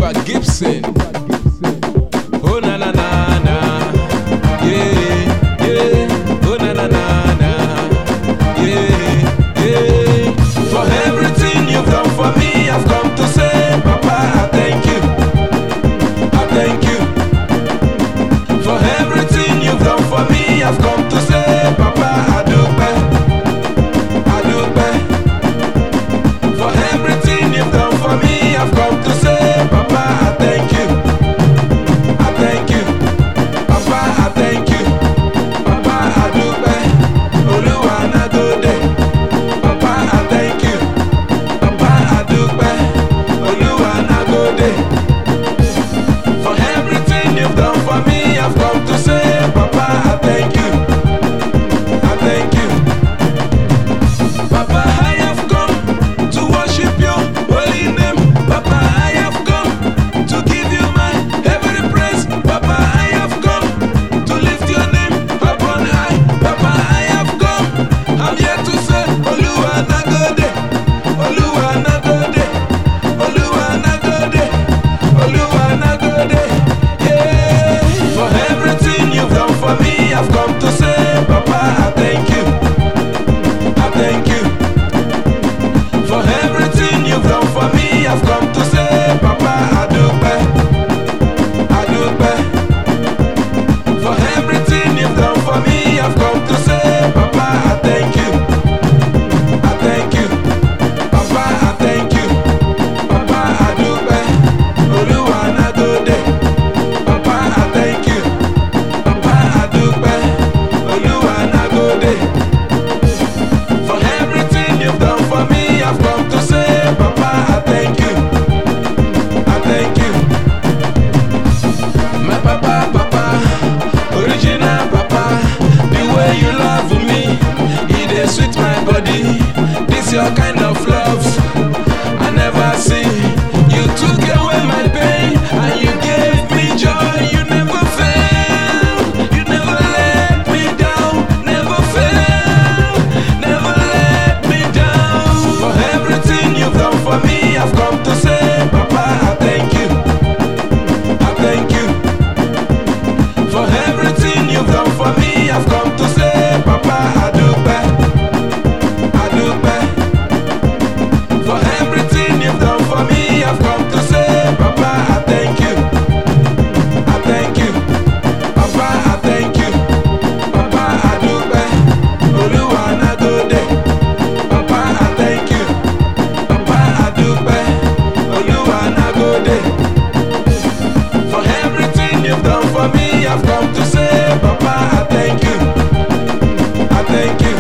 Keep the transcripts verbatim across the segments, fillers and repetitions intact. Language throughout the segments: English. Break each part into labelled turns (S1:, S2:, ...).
S1: Oliver Gibson. Oh na na na na, yeah, yeah. Oh na na na na, yeah, yeah. For everything you've done for me, I've come to say, Papa, I thank you, I thank you. For everything you've done for me, I've come to say, Papa, I do bad, I do bad. For everything you've done for me, I've come to say, Papa, I thank you, I thank you. Papa, I thank you, Papa, I do bad. Oluwa na go dey. Papa, I thank you, Papa, I do bad. Oluwa na go dey. For everything you've done for me, I've come to say, Papa, I thank you, I thank you. Papa, I have come to worship your holy name. Papa, I have come to give you my every praise. Papa, I have come to lift your name upon high. Papa, I have come, I'm here to say, Oluwa na go dey, Oluwa na go dey, Oluwa na go dey, Oluwa na go dey. Yeah. For everything you've done for me, I've come to say, Papa, I thank you, I thank you. For everything you've done for me, I've come to say, Papa, I do bad, I do bad. For everything you've done for me, I've come to say, Papa, I thank you, I thank you. Papa, I thank you, Papa, I do bad. Oluwa na go dey. Papa, I thank you, Papa, I do bad. Oluwa na go dey. For everything you've done for me, I've come to say, Papa, I thank you, I thank you. My papa, papa, original papa, the way you love me, it dey sweet my body. This your kind of love I never see. You took away my pain and you gave me joy. You never fail, you never let me down, never fail, never let me down. For everything you've done for me, I've come to say, Papa, I thank you, I thank you. For everything you've done for me, I've come to say, Papa, I do bad, I do bad. For everything you've done for me, I've come to say, Papa, I thank you, I thank you. Papa, I thank you, Papa, I do bad. Oluwa na go dey. Papa, I thank you, Papa, I do bad. Oluwa na go dey. For everything you've done for me, I've come to say, Papa, I thank you, I thank you.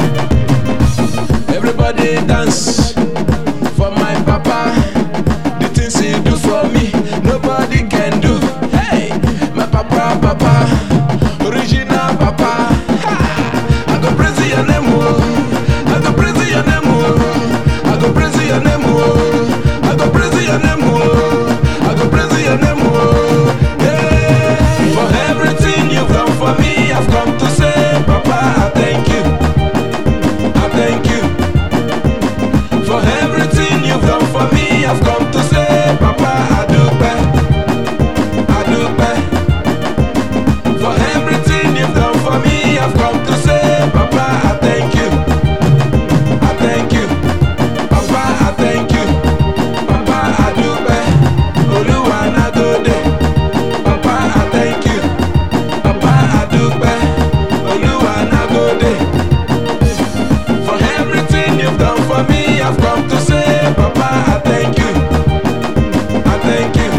S1: Everybody dance for my papa. The things he do for me, nobody can do. Hey, my papa, papa, original papa. Ha! I go praise your name, oh. I go praise your name, oh. I go praise your name, oh. I go praise your name, oh. I go praise your name, oh. Yeah. For everything you've done for me, I've come to say, Papa, I thank you, I thank you. For everything you've done for me, I've come to say, Papa, I do bad, I do bad. For everything you've done for me, I've come to say, Papa, I thank you, I thank you. Papa, I thank you, Papa, I do bad. Oluwa na go dey. Papa, I thank you, Papa, I do bad. Oluwa na go dey. For everything you've done for me, I've come to say, Papa, I thank you, I thank you.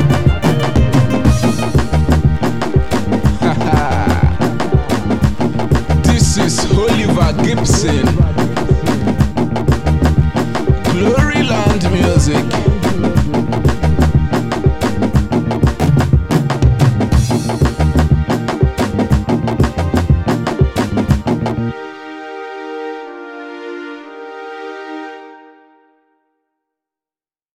S1: This is Oliver Gibson, Glory Land Music.